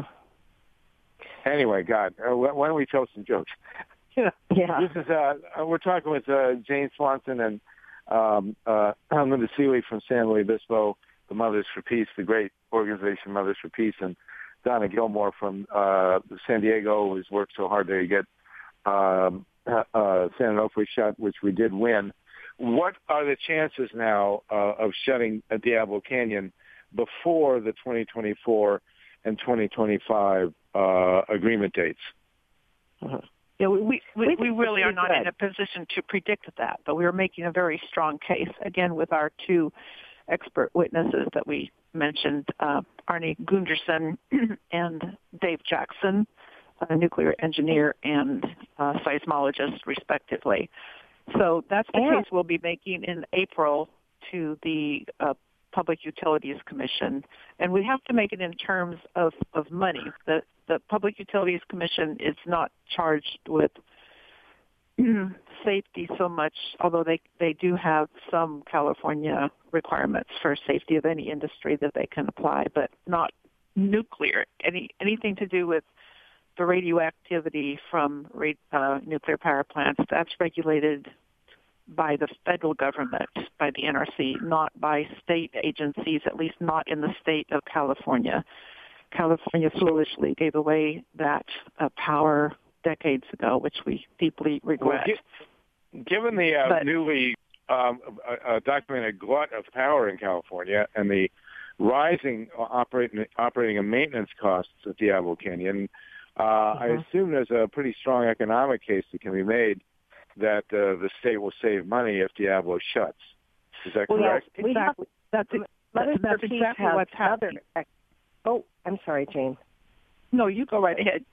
Anyway, God, uh, why why don't we tell some jokes? you know, yeah. this is uh, we're talking with uh, Jane Swanson and um, uh, Linda Seeley from San Luis Obispo, the Mothers for Peace, the great organization Mothers for Peace, and Donna Gilmore from uh, San Diego, who's worked so hard to get um, uh, uh, San Onofre shut, which we did win. What are the chances now uh, of shutting a Diablo Canyon before the twenty twenty-four and twenty twenty-five uh, agreement dates? Uh-huh. Yeah, we we, we, We we think really it's are not good. in a position to predict that, but we are making a very strong case, again, with our two expert witnesses that we mentioned, uh, Arnie Gunderson and Dave Jackson, a nuclear engineer and uh, seismologist, respectively. So that's the Yeah. case we'll be making in April to the uh, Public Utilities Commission, and we have to make it in terms of, of money. The the Public Utilities Commission is not charged with safety so much, although they, they do have some California requirements for safety of any industry that they can apply, but not nuclear. Any anything to do with the radioactivity from uh, nuclear power plants, that's regulated by the federal government, by the N R C, not by state agencies, at least not in the state of California. California foolishly gave away that uh, power decades ago, which we deeply regret. Well, gi- given the uh, But- newly um, uh, documented glut of power in California and the rising operating operating and maintenance costs at Diablo Canyon, uh, I assume there's a pretty strong economic case that can be made that uh, the state will save money if Diablo shuts. Is that Well, correct? yes, exactly. That's, Mothers that's for Peace exactly has what's other happening. ex- oh, I'm sorry, Jane. No, you go right ahead.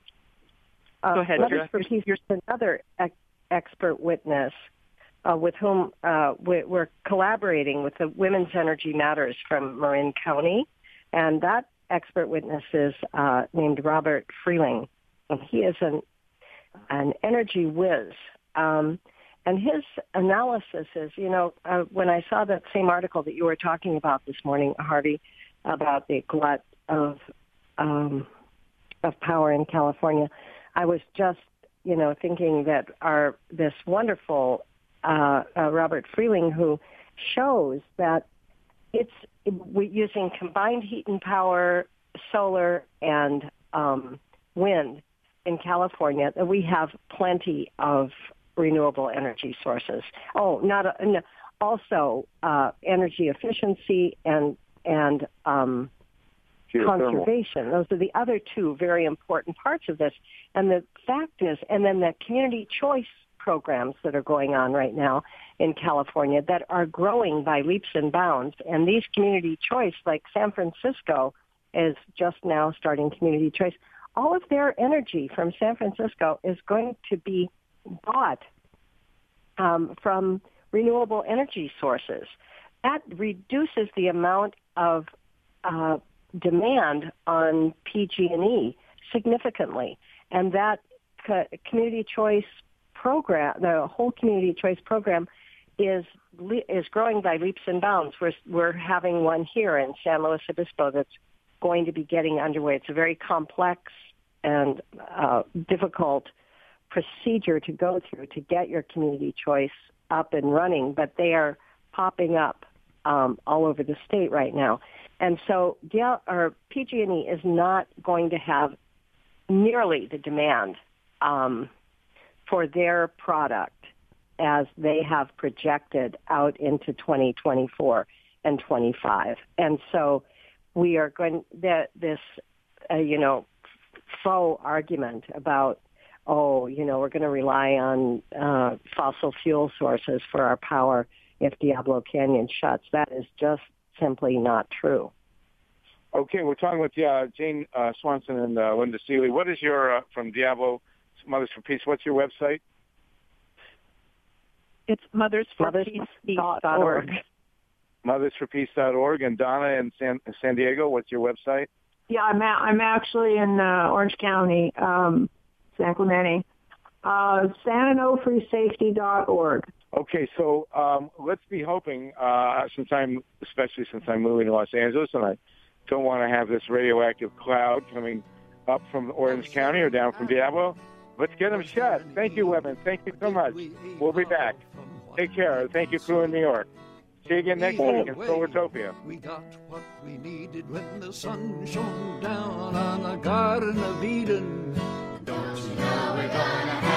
Uh, Go ahead, Mothers Jessica. for Peace is another ex- expert witness uh, with whom uh, we- we're collaborating with the Women's Energy Matters from Marin County, and that expert witness is uh, named Robert Freeling, and he is an an energy whiz. Um, and his analysis is, you know, uh, when I saw that same article that you were talking about this morning, Harvey, about the glut of um, of power in California, I was just, you know, thinking that our this wonderful uh, uh, Robert Freeling, who shows that it's we using combined heat and power, solar and um, wind in California, that we have plenty of renewable energy sources. Oh, not a, no, also uh, energy efficiency and and um, Geothermal. conservation. Those are the other two very important parts of this. And the fact is, and then the community choice programs that are going on right now in California that are growing by leaps and bounds. And these community choice, like San Francisco is just now starting community choice, all of their energy from San Francisco is going to be bought um, from renewable energy sources. That reduces the amount of uh, demand on P G and E significantly, and that co- community choice program, the whole community choice program, is is growing by leaps and bounds. We're we're having one here in San Luis Obispo that's going to be getting underway. It's a very complex and uh, difficult procedure to go through to get your community choice up and running, but they are popping up um, all over the state right now. And so D L, or P G and E is not going to have nearly the demand um, for their product as they have projected out into twenty twenty-four and twenty-five. And so we are going, that this, uh, you know, faux argument about, oh, you know, we're going to rely on uh, fossil fuel sources for our power if Diablo Canyon shuts. That is just simply not true. Okay, we're talking with uh, Jane uh, Swanson and uh, Linda Seeley. What is your, uh, from Diablo Mothers for Peace, what's your website? It's mothers for peace dot org. mothers for peace dot org. And Donna in San, San Diego, what's your website? Yeah, I'm, a, I'm actually in uh, Orange County, um, San Clemente. Uh, San Onofre Safety dot org. Okay, so um, let's be hoping, uh, since I'm, especially since I'm moving to Los Angeles, and I don't want to have this radioactive cloud coming up from Orange County or down from Diablo. Let's get them shut. Thank you, Levin. Thank you so much. We'll be back. Take care. Thank you, crew in New York. See you again next week in Solartopia. We got what we needed when the sun shone down on the Garden of Eden. Don't you know we're gonna have